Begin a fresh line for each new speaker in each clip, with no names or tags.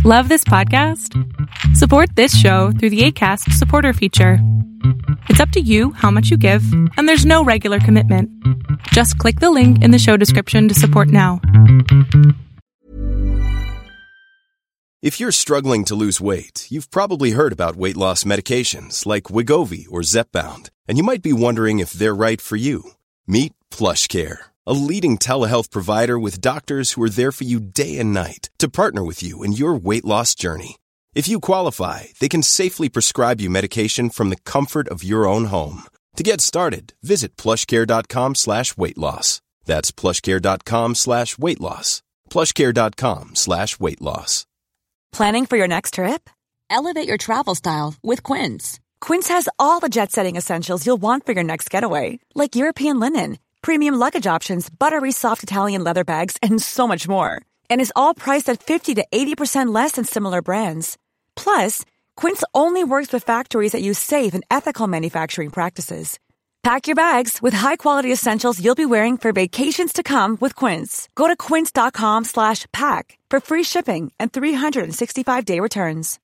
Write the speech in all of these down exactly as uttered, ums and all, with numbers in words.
Love this podcast? Support this show through the Acast supporter feature. It's up to you how much you give, and there's no regular commitment. Just click the link in the show description to support now.
If you're struggling to lose weight, you've probably heard about weight loss medications like Wegovy or Zepbound, and you might be wondering if they're right for you. Meet PlushCare, a leading telehealth provider with doctors who are there for you day and night to partner with you in your weight loss journey. If you qualify, they can safely prescribe you medication from the comfort of your own home. To get started, visit plushcare.com slash weight loss. That's plushcare.com slash weight loss. plushcare.com slash weight loss.
Planning for your next trip? Elevate your travel style with Quince. Quince has all the jet-setting essentials you'll want for your next getaway, like European linen, premium luggage options, buttery soft Italian leather bags, and so much more. And is all priced at fifty to eighty percent less than similar brands. Plus, Quince only works with factories that use safe and ethical manufacturing practices. Pack your bags with high-quality essentials you'll be wearing for vacations to come with Quince. Go to quince.com slash pack for free shipping and three sixty-five day returns.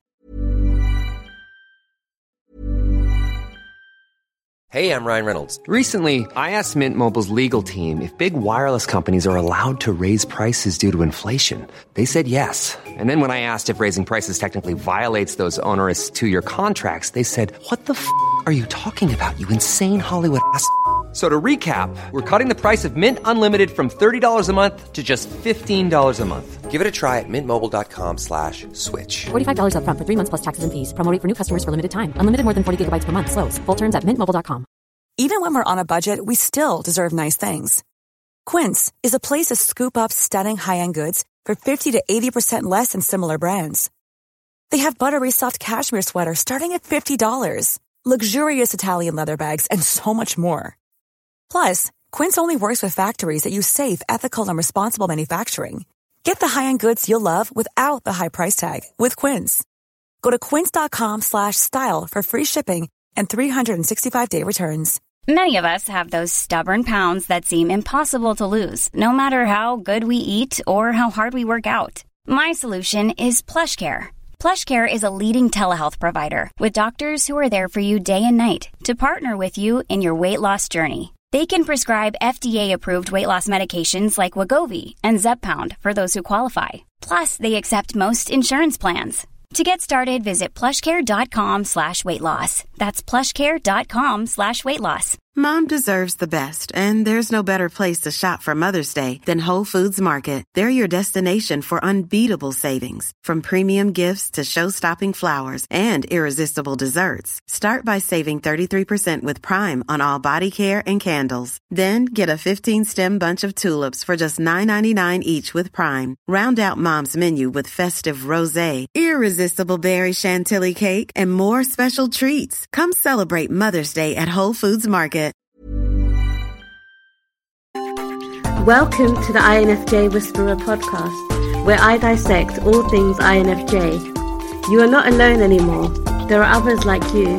Hey, I'm Ryan Reynolds. Recently, I asked Mint Mobile's legal team if big wireless companies are allowed to raise prices due to inflation. They said yes. And then when I asked if raising prices technically violates those onerous two-year contracts, they said, what the f*** are you talking about, you insane Hollywood ass f- So to recap, we're cutting the price of Mint Unlimited from thirty dollars a month to just fifteen dollars a month. Give it a try at mintmobile.com slash switch.
forty-five dollars up front for three months plus taxes and fees. Promo rate for new customers for limited time. Unlimited more than forty gigabytes per month. Slows full terms at mint mobile dot com.
Even when we're on a budget, we still deserve nice things. Quince is a place to scoop up stunning high-end goods for fifty to eighty percent less than similar brands. They have buttery soft cashmere sweaters starting at fifty dollars, luxurious Italian leather bags, and so much more. Plus, Quince only works with factories that use safe, ethical, and responsible manufacturing. Get the high-end goods you'll love without the high price tag with Quince. Go to quince.com slash style for free shipping and three sixty-five day returns.
Many of us have those stubborn pounds that seem impossible to lose, no matter how good we eat or how hard we work out. My solution is PlushCare. PlushCare is a leading telehealth provider with doctors who are there for you day and night to partner with you in your weight loss journey. They can prescribe F D A-approved weight loss medications like Wegovy and Zepbound for those who qualify. Plus, they accept most insurance plans. To get started, visit plushcare.com slash weight loss. That's plushcare.com slash weight loss.
Mom deserves the best, and there's no better place to shop for Mother's Day than Whole Foods Market. They're your destination for unbeatable savings, from premium gifts to show-stopping flowers and irresistible desserts. Start by saving thirty-three percent with Prime on all body care and candles. Then get a fifteen-stem bunch of tulips for just nine ninety-nine each with Prime. Round out Mom's menu with festive rosé, irresistible berry chantilly cake, and more special treats. Come celebrate Mother's Day at Whole Foods Market.
Welcome to the I N F J Whisperer podcast, where I dissect all things I N F J. You are not alone anymore. There are others like you.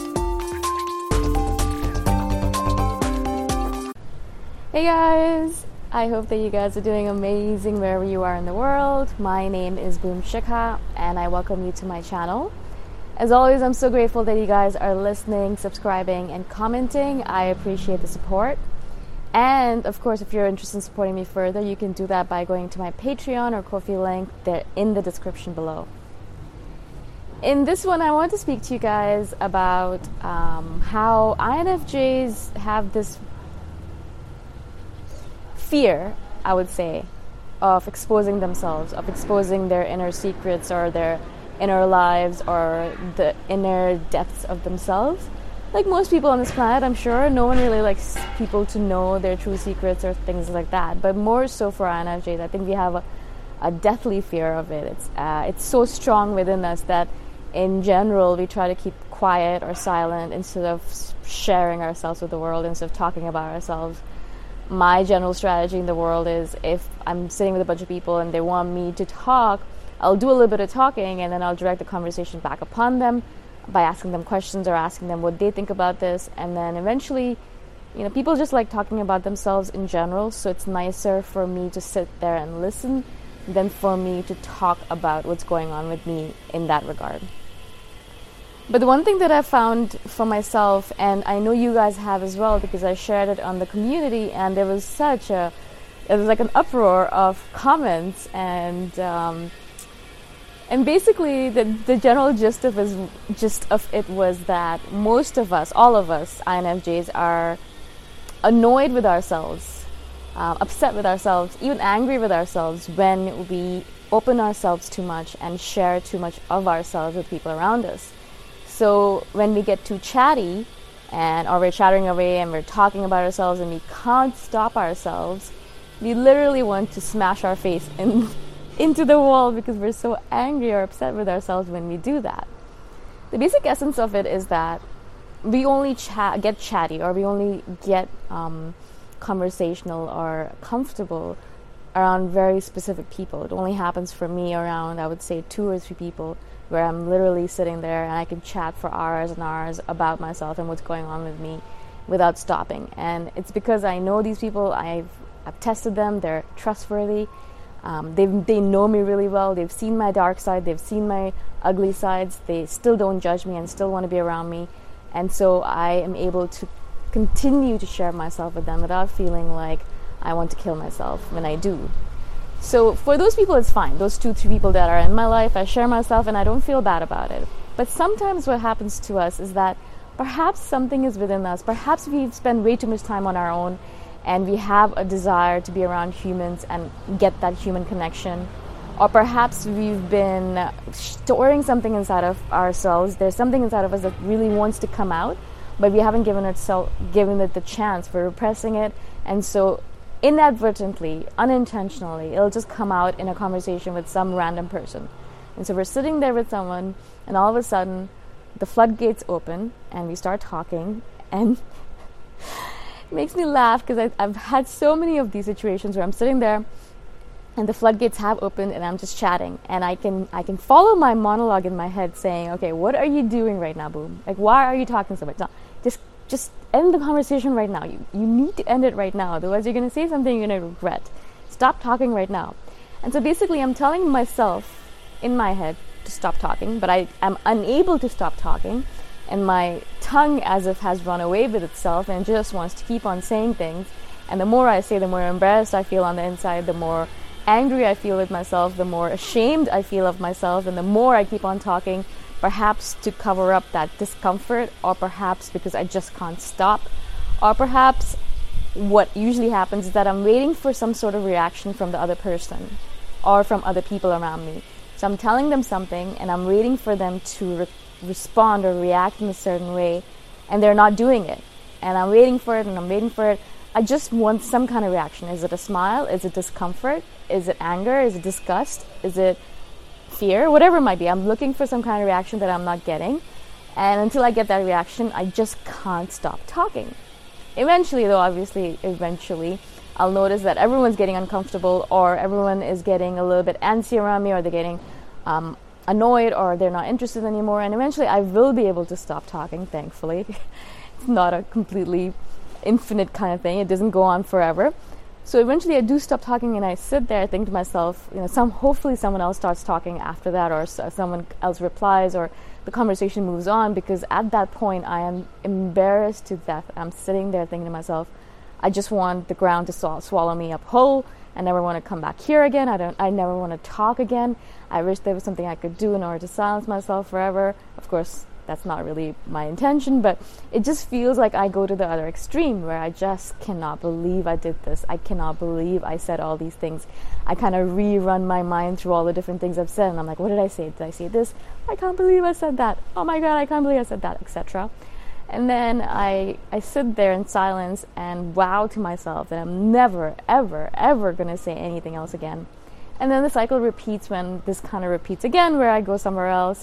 Hey guys! I hope that you guys are doing amazing wherever you are in the world. My name is Boom Shikha, and I welcome you to my channel. As always, I'm so grateful that you guys are listening, subscribing, and commenting. I appreciate the support. And of course, if you're interested in supporting me further, you can do that by going to my Patreon or Ko-fi link. They're in the description below. In this one, I want to speak to you guys about um, how I N F Js have this fear, I would say, of exposing themselves, of exposing their inner secrets or their inner lives or the inner depths of themselves. Like most people on this planet, I'm sure, no one really likes people to know their true secrets or things like that. But more so for I N F Js, I think we have a, a deathly fear of it. It's uh, it's so strong within us that, in general, we try to keep quiet or silent instead of sharing ourselves with the world, instead of talking about ourselves. My general strategy in the world is, if I'm sitting with a bunch of people and they want me to talk, I'll do a little bit of talking and then I'll direct the conversation back upon them by asking them questions or asking them what they think about this. And then eventually, you know, people just like talking about themselves in general, so it's nicer for me to sit there and listen than for me to talk about what's going on with me in that regard. But the one thing that I found for myself, and I know you guys have as well, because I shared it on the community, and there was such a, it was like an uproar of comments, and um, and basically the the general gist of is gist of it was that most of us, all of us I N F Js, are annoyed with ourselves, uh, upset with ourselves, even angry with ourselves when we open ourselves too much and share too much of ourselves with people around us. So when we get too chatty, and or we're chattering away and we're talking about ourselves and we can't stop ourselves, we literally want to smash our face in, into the wall because we're so angry or upset with ourselves when we do that. The basic essence of it is that we only chat, get chatty, or we only get um, conversational or comfortable around very specific people. It only happens for me around, I would say, two or three people, where I'm literally sitting there and I can chat for hours and hours about myself and what's going on with me without stopping. And it's because I know these people, I've, I've tested them, they're trustworthy, um, they they know me really well, they've seen my dark side, they've seen my ugly sides, they still don't judge me and still want to be around me. And so I am able to continue to share myself with them without feeling like I want to kill myself when I do. So for those people, it's fine. Those two, three people that are in my life, I share myself and I don't feel bad about it. But sometimes what happens to us is that perhaps something is within us. Perhaps we've spent way too much time on our own and we have a desire to be around humans and get that human connection. Or perhaps we've been storing something inside of ourselves. There's something inside of us that really wants to come out, but we haven't given it, so, given it the chance. We're repressing it. And so inadvertently, unintentionally, it'll just come out in a conversation with some random person. And so we're sitting there with someone, and all of a sudden the floodgates open and we start talking, and it makes me laugh because I've had so many of these situations where I'm sitting there and the floodgates have opened and I'm just chatting, and I can I can follow my monologue in my head saying, okay, what are you doing right now, Boom? Like, why are you talking so much? No, just just end the conversation right now. You you need to end it right now. Otherwise you're going to say something you're going to regret. Stop talking right now. And so basically I'm telling myself in my head to stop talking, but I am unable to stop talking. And my tongue as if has run away with itself and just wants to keep on saying things. And the more I say, the more embarrassed I feel on the inside, the more angry I feel with myself, the more ashamed I feel of myself, and the more I keep on talking, perhaps to cover up that discomfort, or perhaps because I just can't stop, or perhaps what usually happens is that I'm waiting for some sort of reaction from the other person or from other people around me. So I'm telling them something and I'm waiting for them to re- respond or react in a certain way, and they're not doing it. And I'm waiting for it and I'm waiting for it. I just want some kind of reaction. Is it a smile? Is it discomfort? Is it anger? Is it disgust? Is it fear? Whatever it might be. I'm looking for some kind of reaction that I'm not getting. And until I get that reaction, I just can't stop talking. Eventually, though, obviously, eventually, I'll notice that everyone's getting uncomfortable, or everyone is getting a little bit antsy around me, or they're getting um, annoyed, or they're not interested anymore. And eventually, I will be able to stop talking, thankfully. It's not a completely infinite kind of thing. It doesn't go on forever. So eventually I do stop talking and I sit there, I think to myself, you know, some hopefully someone else starts talking after that, or s- someone else replies, or the conversation moves on, because at that point I am embarrassed to death. I'm sitting there thinking to myself, I just want the ground to sw- swallow me up whole. I never want to come back here again. I don't. I never want to talk again. I wish there was something I could do in order to silence myself forever. Of course, that's not really my intention, but it just feels like I go to the other extreme where I just cannot believe I did this. I cannot believe I said all these things. I kind of rerun my mind through all the different things I've said, and I'm like, what did I say? Did I say this? I can't believe I said that. Oh my God, I can't believe I said that, et cetera. And then I I sit there in silence and vow to myself that I'm never, ever, ever going to say anything else again. And then the cycle repeats when this kind of repeats again, where I go somewhere else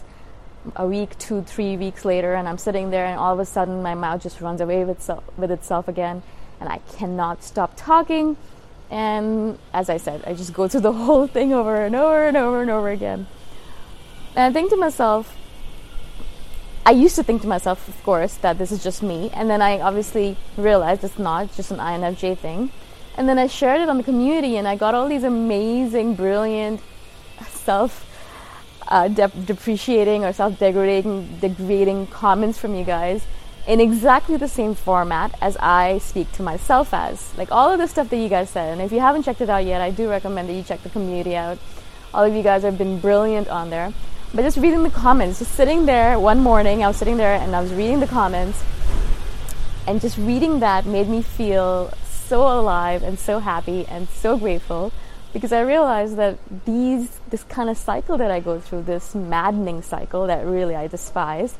a week, two, three weeks later, and I'm sitting there, and all of a sudden my mouth just runs away with itself, with itself again, and I cannot stop talking. And as I said, I just go through the whole thing over and over and over and over again. And I think to myself, I used to think to myself, of course, that this is just me, and then I obviously realized it's not just an I N F J thing. And then I shared it on the community, and I got all these amazing, brilliant, self uh, de- depreciating or self-degrading degrading comments from you guys in exactly the same format as I speak to myself as. Like all of the stuff that you guys said. And if you haven't checked it out yet, I do recommend that you check the community out. All of you guys have been brilliant on there. But just reading the comments, just sitting there one morning, I was sitting there and I was reading the comments, and just reading that made me feel so alive and so happy and so grateful, because I realized that these this kind of cycle that I go through, this maddening cycle that really I despise,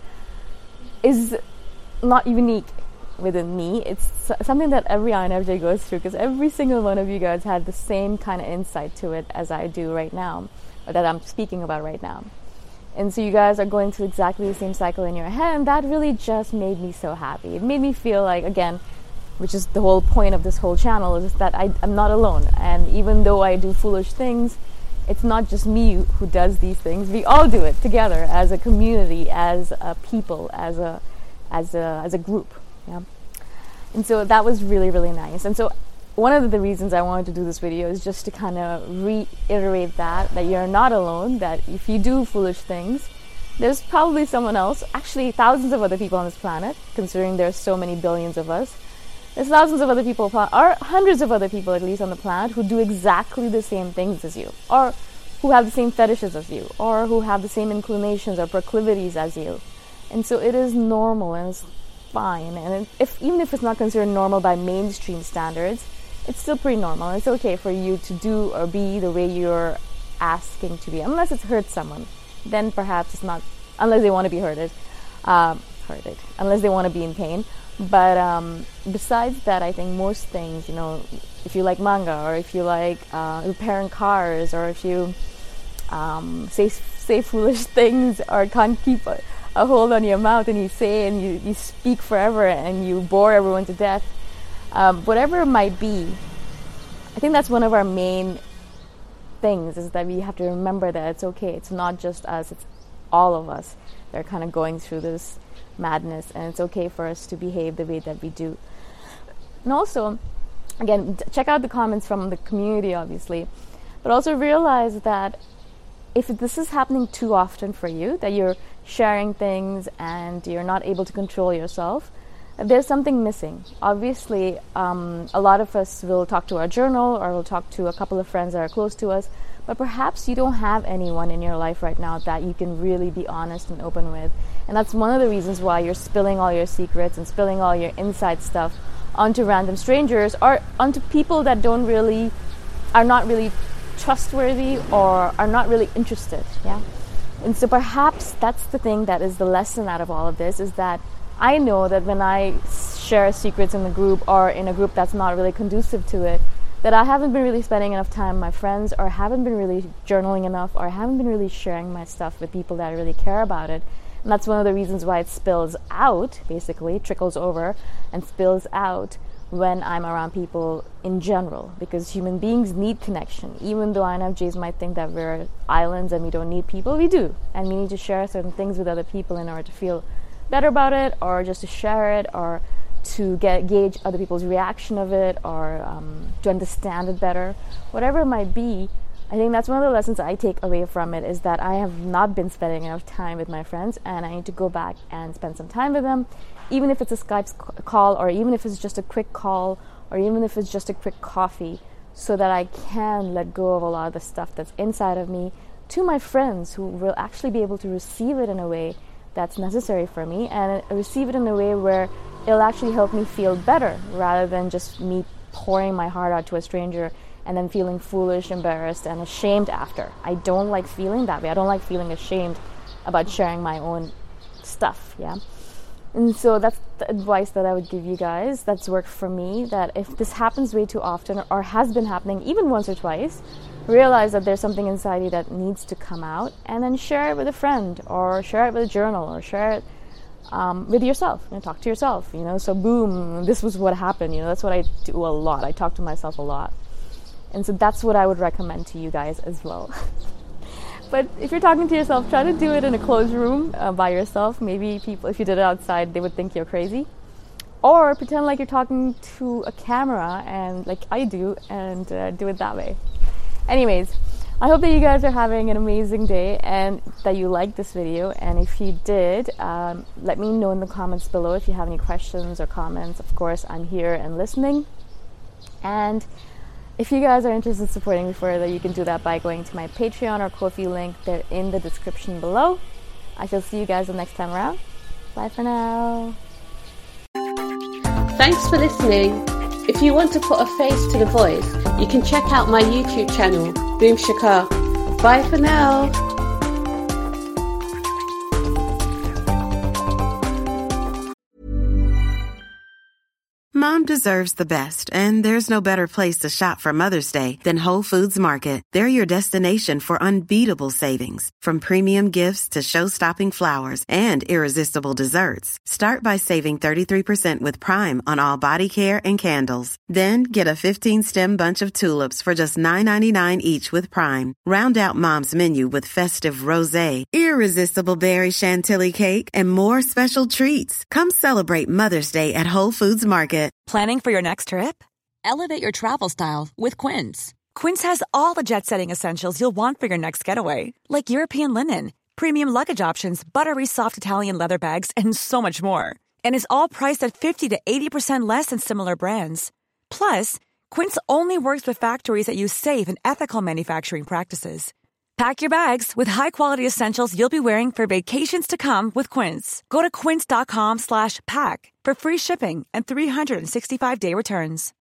is not unique within me. It's something that every I N F J goes through, because every single one of you guys had the same kind of insight to it as I do right now, or that I'm speaking about right now. And so you guys are going through exactly the same cycle in your head, and that really just made me so happy. It made me feel like, again, which is the whole point of this whole channel, is that I, I'm not alone. And even though I do foolish things, it's not just me who does these things. We all do it together as a community, as a people, as a as a as a group. Yeah. And so that was really, really nice. And so one of the reasons I wanted to do this video is just to kind of reiterate that, that you're not alone, that if you do foolish things, there's probably someone else, actually thousands of other people on this planet, considering there's so many billions of us. There's thousands of other people, or hundreds of other people at least on the planet, who do exactly the same things as you, or who have the same fetishes as you, or who have the same inclinations or proclivities as you. And so it is normal, and it's fine. And if even if it's not considered normal by mainstream standards, it's still pretty normal. It's okay for you to do or be the way you're asking to be, unless it hurts someone. Then perhaps it's not, unless they want to be hurted, um, hurted, unless they want to be in pain. But um, besides that, I think most things, you know, if you like manga, or if you like uh, repairing cars, or if you um, say say foolish things, or can't keep a, a hold on your mouth, and you say and you, you speak forever and you bore everyone to death, um, whatever it might be, I think that's one of our main things, is that we have to remember that it's okay. It's not just us, it's all of us that are kind of going through this madness, and it's okay for us to behave the way that we do. And also, again, check out the comments from the community, obviously, but also realize that if this is happening too often for you, that you're sharing things and you're not able to control yourself, there's something missing. Obviously, um, a lot of us will talk to our journal, or we'll talk to a couple of friends that are close to us, but perhaps you don't have anyone in your life right now that you can really be honest and open with. And that's one of the reasons why you're spilling all your secrets and spilling all your inside stuff onto random strangers, or onto people that don't really, are not really trustworthy, or are not really interested. Yeah. And so perhaps that's the thing that is the lesson out of all of this, is that I know that when I share secrets in the group, or in a group that's not really conducive to it, that I haven't been really spending enough time with my friends, or haven't been really journaling enough, or haven't been really sharing my stuff with people that really care about it. And that's one of the reasons why it spills out, basically, trickles over and spills out when I'm around people in general, because human beings need connection. Even though I N F Js might think that we're islands and we don't need people, we do. And we need to share certain things with other people in order to feel better about it, or just to share it, or to get gauge other people's reaction of it, or um, to understand it better. Whatever it might be, I think that's one of the lessons I take away from it, is that I have not been spending enough time with my friends, and I need to go back and spend some time with them, even if it's a Skype call, or even if it's just a quick call, or even if it's just a quick coffee, so that I can let go of a lot of the stuff that's inside of me to my friends, who will actually be able to receive it in a way that's necessary for me, and receive it in a way where it'll actually help me feel better, rather than just me pouring my heart out to a stranger and then feeling foolish, embarrassed, and ashamed after. I don't like feeling that way. I don't like feeling ashamed about sharing my own stuff, yeah? And so that's the advice that I would give you guys. That's worked for me, that if this happens way too often, or has been happening even once or twice, realize that there's something inside you that needs to come out, and then share it with a friend, or share it with a journal, or share it um, with yourself, you know, talk to yourself, you know, so boom, this was what happened, you know, that's what I do a lot. I talk to myself a lot. And so that's what I would recommend to you guys as well. But if you're talking to yourself, try to do it in a closed room uh, by yourself. Maybe people, if you did it outside, they would think you're crazy. or pretend like you're talking to a camera, and like I do, and uh, do it that way. Anyways, I hope that you guys are having an amazing day and that you liked this video. And if you did, um, let me know in the comments below if you have any questions or comments. Of course, I'm here and listening. And if you guys are interested in supporting me further, you can do that by going to my Patreon or Ko-fi link. They're in the description below. I shall see you guys the next time around. Bye for now.
Thanks for listening. If you want to put a face to the voice, you can check out my YouTube channel, Boom Shikha. Bye for now.
Mom deserves the best, and there's no better place to shop for Mother's Day than Whole Foods Market. They're your destination for unbeatable savings, from premium gifts to show-stopping flowers and irresistible desserts. Start by saving thirty-three percent with Prime on all body care and candles. Then get a fifteen-stem bunch of tulips for just nine ninety-nine each with Prime. Round out Mom's menu with festive rosé, irresistible berry chantilly cake, and more special treats. Come celebrate Mother's Day at Whole Foods Market.
Planning for your next trip? Elevate your travel style with Quince. Quince has all the jet-setting essentials you'll want for your next getaway, like European linen, premium luggage options, buttery soft Italian leather bags, and so much more. And is all priced at fifty to eighty percent less than similar brands. Plus, Quince only works with factories that use safe and ethical manufacturing practices. Pack your bags with high-quality essentials you'll be wearing for vacations to come with Quince. Go to quince.com slash pack for free shipping and three sixty-five day returns.